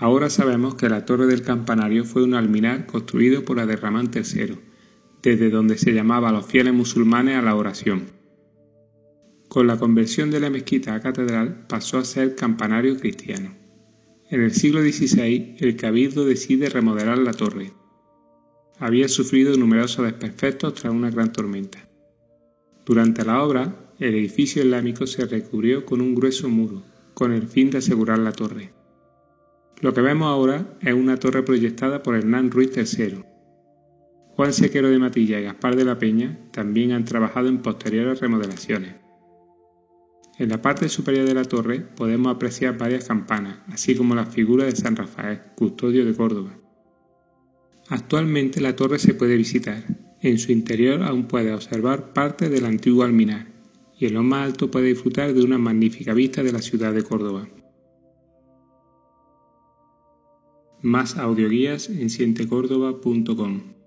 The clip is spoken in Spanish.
Ahora sabemos que la torre del campanario fue un alminar construido por Abderramán III, desde donde se llamaba a los fieles musulmanes a la oración. Con la conversión de la mezquita a catedral pasó a ser campanario cristiano. En el siglo XVI, el cabildo decide remodelar la torre. Había sufrido numerosos desperfectos tras una gran tormenta. Durante la obra, el edificio islámico se recubrió con un grueso muro, con el fin de asegurar la torre. Lo que vemos ahora es una torre proyectada por Hernán Ruiz III. Juan Sequero de Matilla y Gaspar de la Peña también han trabajado en posteriores remodelaciones. En la parte superior de la torre podemos apreciar varias campanas, así como la figura de San Rafael, custodio de Córdoba. Actualmente la torre se puede visitar. En su interior aún puede observar parte del antiguo alminar y en lo más alto puede disfrutar de una magnífica vista de la ciudad de Córdoba. Más audioguías en sientecordoba.com.